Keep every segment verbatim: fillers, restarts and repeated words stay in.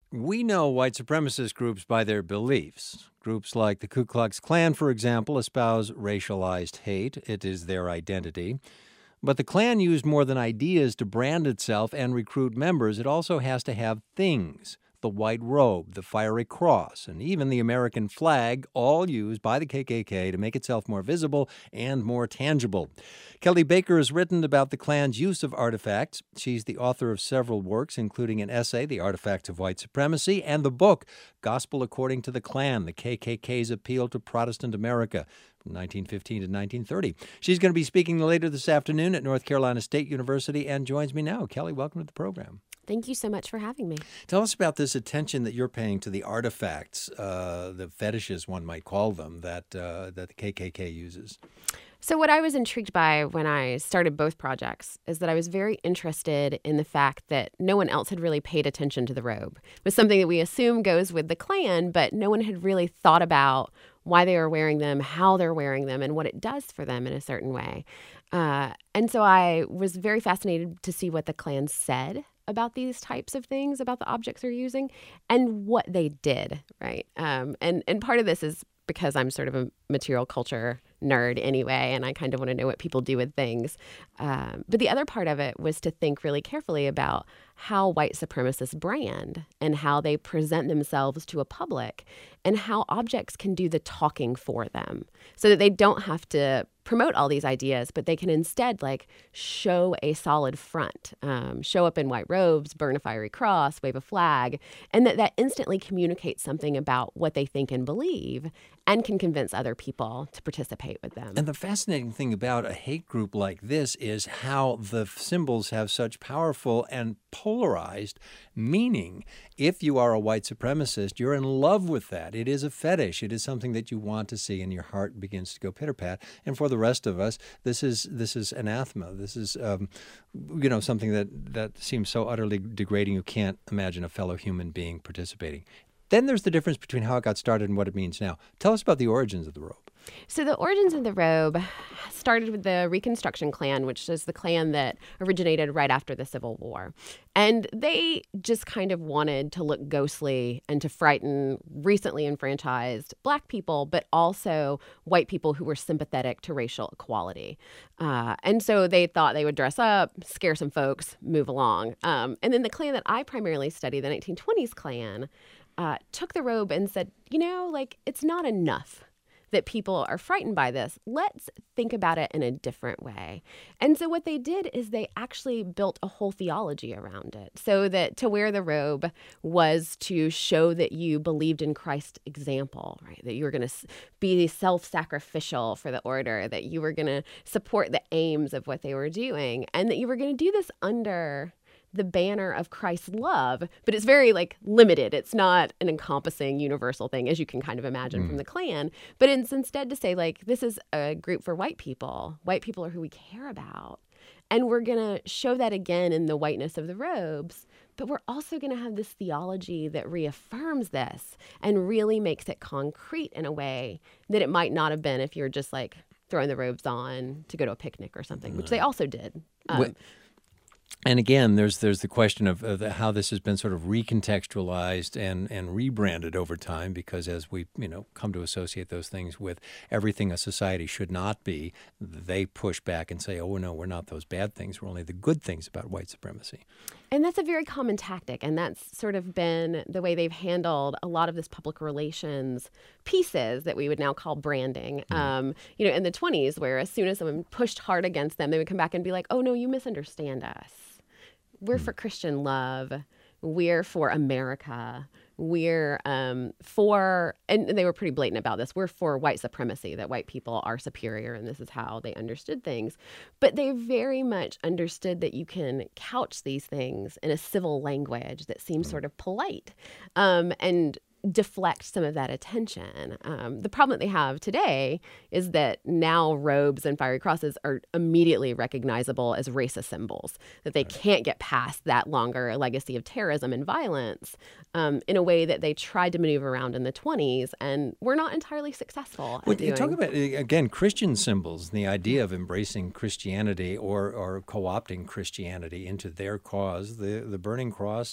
We know white supremacist groups by their beliefs. Groups like the Ku Klux Klan, for example, espouse racialized hate. It is their identity. But the Klan used more than ideas to brand itself and recruit members. It also has to have things. The white robe, the fiery cross, and even the American flag, all used by the K K K to make itself more visible and more tangible. Kelly Baker has written about the Klan's use of artifacts. She's the author of several works, including an essay, The Artifacts of White Supremacy, and the book, Gospel According to the Klan, the K K K's Appeal to Protestant America, from nineteen fifteen to nineteen thirty. She's going to be speaking later this afternoon at North Carolina State University and joins me now. Kelly, welcome to the program. Thank you so much for having me. Tell us about this attention that you're paying to the artifacts, uh, the fetishes, one might call them, that uh, that the K K K uses. So what I was intrigued by when I started both projects is that I was very interested in the fact that no one else had really paid attention to the robe. It was something that we assume goes with the Klan, but no one had really thought about why they were wearing them, how they're wearing them, and what it does for them in a certain way. Uh, and so I was very fascinated to see what the Klan said about these types of things, about the objects they're using, and what they did, right? Um, and, and part of this is because I'm sort of a material culture nerd anyway, and I kind of want to know what people do with things. Um, but the other part of it was to think really carefully about how white supremacists brand and how they present themselves to a public and how objects can do the talking for them so that they don't have to promote all these ideas, but they can instead like show a solid front, um, show up in white robes, burn a fiery cross, wave a flag, and that that instantly communicates something about what they think and believe and can convince other people to participate with them. And the fascinating thing about a hate group like this is how the symbols have such powerful and polarized meaning. If you are a white supremacist, you're in love with that. It is a fetish. It is something that you want to see, and your heart begins to go pitter-pat. And for the rest of us, this is this is anathema. This is, um, you know, something that, that seems so utterly degrading you can't imagine a fellow human being participating. Then there's the difference between how it got started and what it means now. Tell us about the origins of the robe. So the origins of the robe started with the Reconstruction Klan, which is the Klan that originated right after the Civil War. And they just kind of wanted to look ghostly and to frighten recently enfranchised Black people, but also white people who were sympathetic to racial equality. Uh, and so they thought they would dress up, scare some folks, move along. Um, and then the Klan that I primarily study, the nineteen twenties Klan, uh, took the robe and said, you know, like, it's not enough that people are frightened by this. Let's think about it in a different way. And so what they did is they actually built a whole theology around it, so that to wear the robe was to show that you believed in Christ's example, right? That you were going to be self-sacrificial for the order, that you were going to support the aims of what they were doing, and that you were going to do this under the banner of Christ's love, but it's very like limited. It's not an encompassing universal thing, as you can kind of imagine mm. from the Klan, but it's instead to say like, this is a group for white people. White people are who we care about. And we're going to show that again in the whiteness of the robes, but we're also going to have this theology that reaffirms this and really makes it concrete in a way that it might not have been if you're just like throwing the robes on to go to a picnic or something, which they also did. Um, Wait. And again, there's there's the question of, of how this has been sort of recontextualized and, and rebranded over time, because as we you know come to associate those things with everything a society should not be, they push back and say, oh, no, we're not those bad things. We're only the good things about white supremacy. And that's a very common tactic, and that's sort of been the way they've handled a lot of this public relations pieces that we would now call branding. Mm. Um, you know, in the twenties, where as soon as someone pushed hard against them, they would come back and be like, oh, no, you misunderstand us. We're mm. for Christian love. We're for America. We're um, for, and they were pretty blatant about this, we're for white supremacy, that white people are superior, and this is how they understood things. But they very much understood that you can couch these things in a civil language that seems sort of polite, um, and deflect some of that attention. Um, the problem that they have today is that now robes and fiery crosses are immediately recognizable as racist symbols, that they can't get past that longer legacy of terrorism and violence um, in a way that they tried to maneuver around in the twenties and were not entirely successful well, at doing. Talk about, again, Christian symbols and the idea of embracing Christianity or, or co-opting Christianity into their cause. The, the burning cross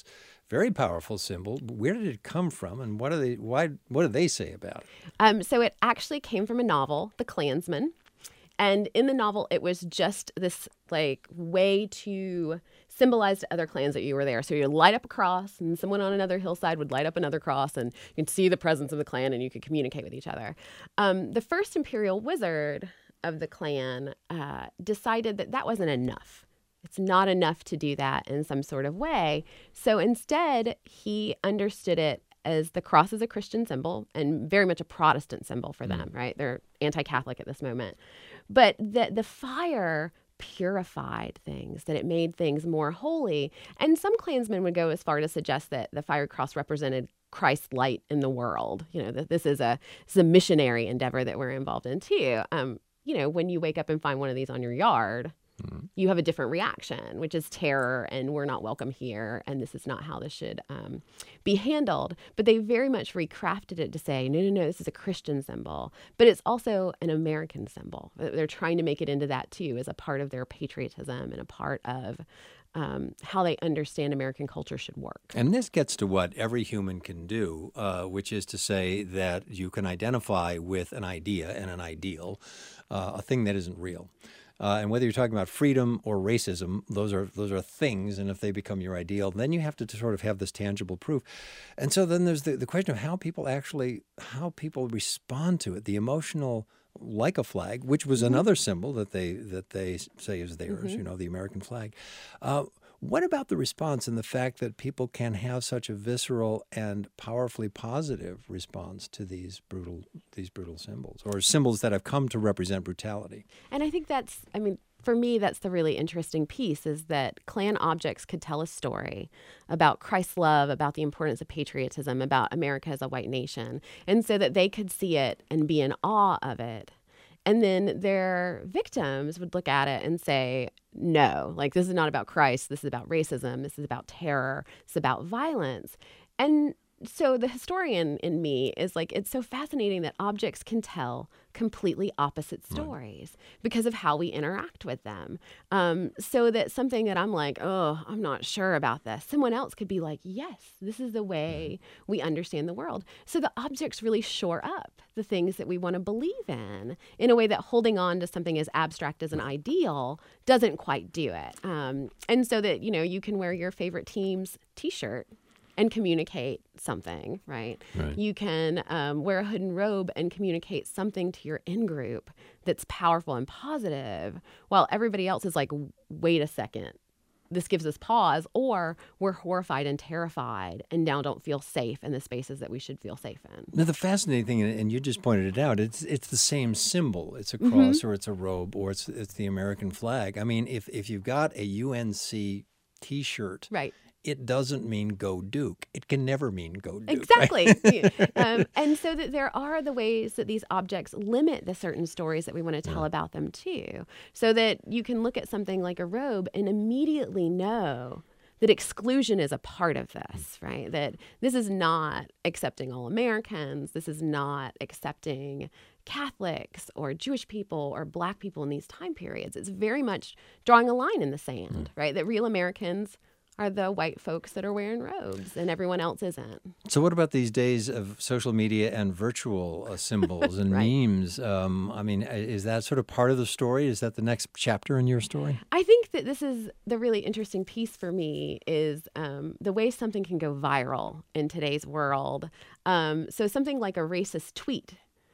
very powerful symbol. Where did it come from, and what do they why what do they say about it? Um, so it actually came from a novel, The Klansman. And in the novel, it was just this like way to symbolize to other clans that you were there. So you light up a cross, and someone on another hillside would light up another cross, and you can see the presence of the clan, and you could communicate with each other. Um, the first imperial wizard of the clan uh, decided that that wasn't enough. It's not enough to do that in some sort of way. So instead, he understood it as the cross is a Christian symbol and very much a Protestant symbol for them, right? They're anti-Catholic at this moment. But the, the fire purified things, that it made things more holy. And some Klansmen would go as far to suggest that the fire cross represented Christ's light in the world. You know, that this is a, this is a missionary endeavor that we're involved in too. Um, you know, when you wake up and find one of these on your yard, mm-hmm. you have a different reaction, which is terror, and we're not welcome here, and this is not how this should um, be handled. But they very much recrafted it to say, no, no, no, this is a Christian symbol, but it's also an American symbol. They're trying to make it into that too, as a part of their patriotism and a part of um, how they understand American culture should work. And this gets to what every human can do, uh, which is to say that you can identify with an idea and an ideal, uh, a thing that isn't real. Uh, and whether you're talking about freedom or racism, those are those are things. And if they become your ideal, then you have to, to sort of have this tangible proof. And so then there's the, the question of how people actually, how people respond to it, the emotional, like a flag, which was mm-hmm. another symbol that they that they say is theirs, mm-hmm. you know, the American flag. Uh, what about the response and the fact that people can have such a visceral and powerfully positive response to these brutal these brutal symbols, or symbols that have come to represent brutality? And I think that's, I mean, for me, that's the really interesting piece, is that Klan objects could tell a story about Christ's love, about the importance of patriotism, about America as a white nation, and so that they could see it and be in awe of it. And then their victims would look at it and say, no, like, this is not about Christ. This is about racism. This is about terror. This is about violence. And so the historian in me is like, it's so fascinating that objects can tell completely opposite stories right. because of how we interact with them. Um, so that something that I'm like, oh, I'm not sure about this, someone else could be like, yes, this is the way we understand the world. So the objects really shore up the things that we want to believe in, in a way that holding on to something as abstract as an ideal doesn't quite do it. Um, and so that, you know, you can wear your favorite team's T-shirt and communicate something, right? right. You can um, wear a hood and robe and communicate something to your in-group that's powerful and positive, while everybody else is like, wait a second, this gives us pause, or we're horrified and terrified and now don't feel safe in the spaces that we should feel safe in. Now, the fascinating thing, and you just pointed it out, it's it's the same symbol. It's a cross mm-hmm. or it's a robe or it's it's the American flag. I mean, if, if you've got a U N C T-shirt, right. it doesn't mean go Duke. It can never mean go Duke. Exactly. Right? um, and so that there are the ways that these objects limit the certain stories that we want to tell yeah. about them too. So that you can look at something like a robe and immediately know that exclusion is a part of this, right? That this is not accepting all Americans. This is not accepting Catholics or Jewish people or Black people in these time periods. It's very much drawing a line in the sand, mm. right? That real Americans are the white folks that are wearing robes and everyone else isn't. So what about these days of social media and virtual uh, symbols and right. memes? Um, I mean, is that sort of part of the story? Is that the next chapter in your story? I think that this is the really interesting piece for me, is um, the way something can go viral in today's world. Um, so something like a racist tweet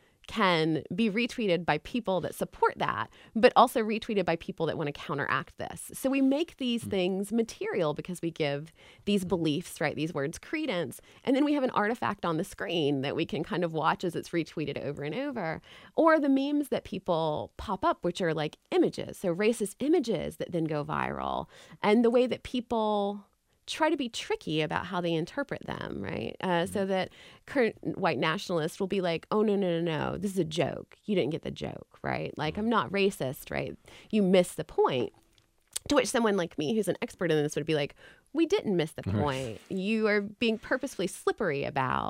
can be retweeted by people that support that, but also retweeted by people that want to counteract this. So we make these mm. things material because we give these beliefs, right, these words credence, and then we have an artifact on the screen that we can kind of watch as it's retweeted over and over. Or the memes that people pop up, which are like images, so racist images that then go viral, and the way that people try to be tricky about how they interpret them, right? Uh, mm-hmm. So that current white nationalists will be like, oh, no, no, no, no, this is a joke. You didn't get the joke, right? Like, I'm not racist, right? You missed the point. To which someone like me, who's an expert in this, would be like, we didn't miss the point. You are being purposefully slippery about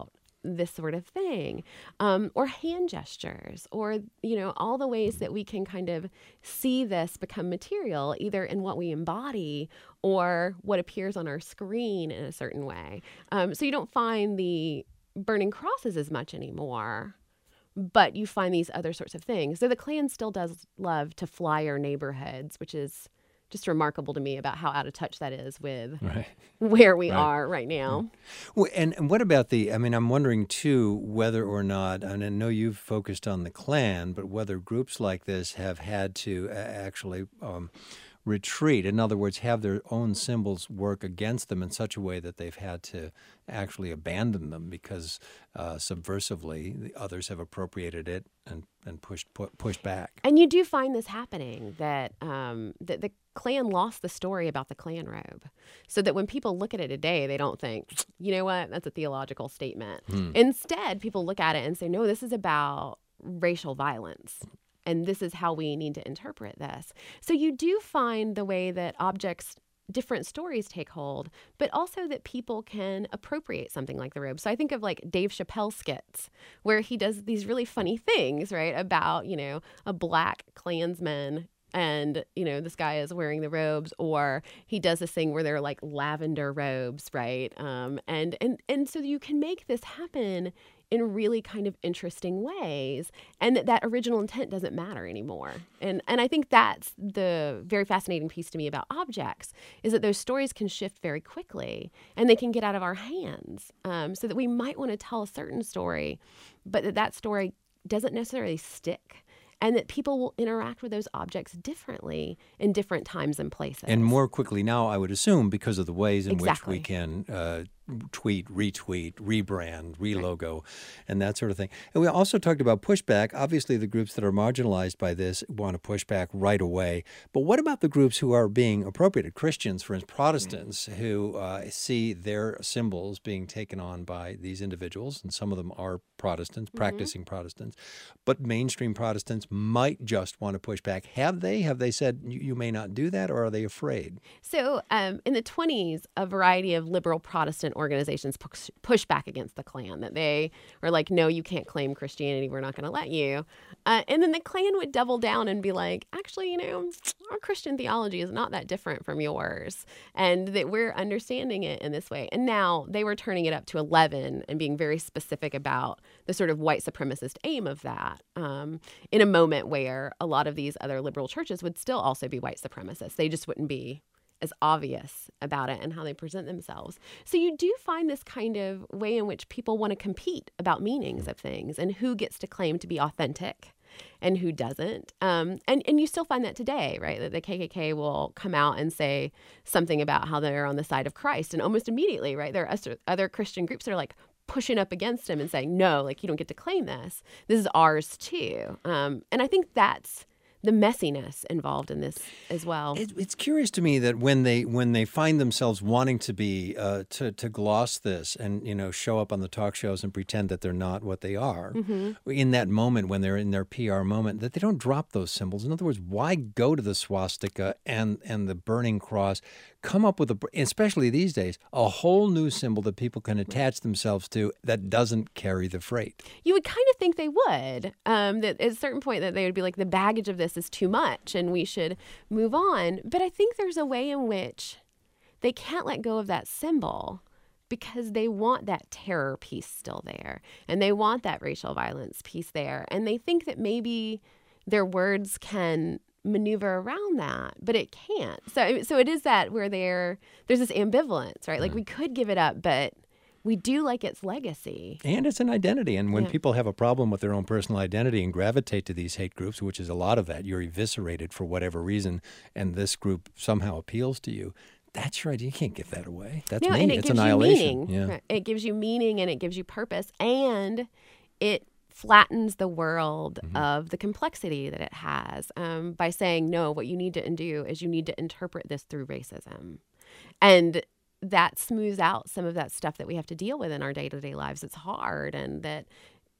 this sort of thing, um, or hand gestures, or, you know, all the ways that we can kind of see this become material, either in what we embody or what appears on our screen in a certain way. Um, so you don't find the burning crosses as much anymore, but you find these other sorts of things. So the Klan still does love to flyer neighborhoods, which is just remarkable to me about how out of touch that is with right. where we right. are right now. Well, and, and what about the, I mean, I'm wondering too, whether or not, and I know you've focused on the Klan, but whether groups like this have had to uh, actually um, retreat. In other words, have their own symbols work against them in such a way that they've had to actually abandon them because uh, subversively the others have appropriated it and, and pushed pu- pushed back. And you do find this happening, that um, that the Klan lost the story about the Klan robe, so that when people look at it today, they don't think, you know what, that's a theological statement. Hmm. Instead, people look at it and say, no, this is about racial violence. And this is how we need to interpret this. So you do find the way that objects, different stories take hold, but also that people can appropriate something like the robe. So I think of like Dave Chappelle skits where he does these really funny things, right, about, you know, a black Klansman and, you know, this guy is wearing the robes, or he does this thing where they're like lavender robes, right? Um, and, and, and so you can make this happen in really kind of interesting ways, and that, that original intent doesn't matter anymore. And and I think that's the very fascinating piece to me about objects, is that those stories can shift very quickly, and they can get out of our hands, um, so that we might want to tell a certain story, but that that story doesn't necessarily stick, and that people will interact with those objects differently in different times and places. And more quickly now, I would assume, because of the ways in exactly. which we can uh, tweet, retweet, rebrand, relogo, right. and that sort of thing. And we also talked about pushback. Obviously, the groups that are marginalized by this want to push back right away. But what about the groups who are being appropriated? Christians, for instance, Protestants, right. who uh, see their symbols being taken on by these individuals, and some of them are Protestants, mm-hmm. practicing Protestants, but mainstream Protestants might just want to push back. Have they? Have they said you, you may not do that, or are they afraid? So um, in the twenties, a variety of liberal Protestant organizations push, push back against the Klan, that they are like, no, you can't claim Christianity. We're not going to let you. Uh, and then the Klan would double down and be like, actually, you know, our Christian theology is not that different from yours, and that we're understanding it in this way. And now they were turning it up to eleven and being very specific about the sort of white supremacist aim of that, um, in a moment where a lot of these other liberal churches would still also be white supremacists. They just wouldn't be as obvious about it and how they present themselves. So you do find this kind of way in which people want to compete about meanings of things and who gets to claim to be authentic and who doesn't. Um, and, and you still find that today, right? That the K K K will come out and say something about how they're on the side of Christ, and almost immediately, right, there are other Christian groups that are like pushing up against him and saying, no, like, you don't get to claim this. This is ours too. Um, and I think that's the messiness involved in this as well. It, it's curious to me that when they when they find themselves wanting to be uh, to to gloss this and, you know, show up on the talk shows and pretend that they're not what they are, mm-hmm. in that moment when they're in their P R moment, that they don't drop those symbols. In other words, why go to the swastika and and the burning cross? Come up with a, especially these days, a whole new symbol that people can attach themselves to that doesn't carry the freight. You would kind of think they would. Um, that at a certain point that they would be like, the baggage of this is too much and we should move on. But I think there's a way in which they can't let go of that symbol because they want that terror piece still there, and they want that racial violence piece there, and they think that maybe their words can maneuver around that, but it can't. So so it is that where there there's this ambivalence, right? Like, mm. we could give it up, but we do like its legacy. And it's an identity. And when yeah. people have a problem with their own personal identity and gravitate to these hate groups, which is a lot of that, you're eviscerated for whatever reason, and this group somehow appeals to you. That's right. You can't give that away. That's no, me. And it it's gives annihilation. You meaning. Yeah. Right. It gives you meaning, and it gives you purpose, and it flattens the world mm-hmm. of the complexity that it has, um, by saying, no, what you need to do is you need to interpret this through racism. And that smooths out some of that stuff that we have to deal with in our day-to-day lives. It's hard, and that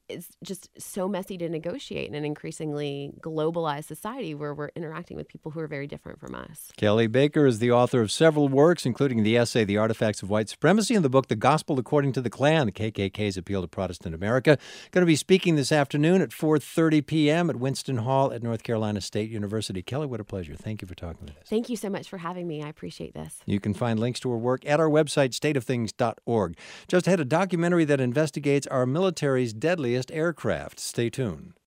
it's just so messy to negotiate in an increasingly globalized society where we're interacting with people who are very different from us. Kelly Baker is the author of several works, including the essay The Artifacts of White Supremacy and the book The Gospel According to the Klan, the K K K's Appeal to Protestant America. Going to be speaking this afternoon at four thirty p.m. at Winston Hall at North Carolina State University. Kelly, what a pleasure. Thank you for talking with us. Thank you so much for having me. I appreciate this. You can find links to her work at our website, state of things dot org. Just ahead, a documentary that investigates our military's deadliest aircraft. Stay tuned.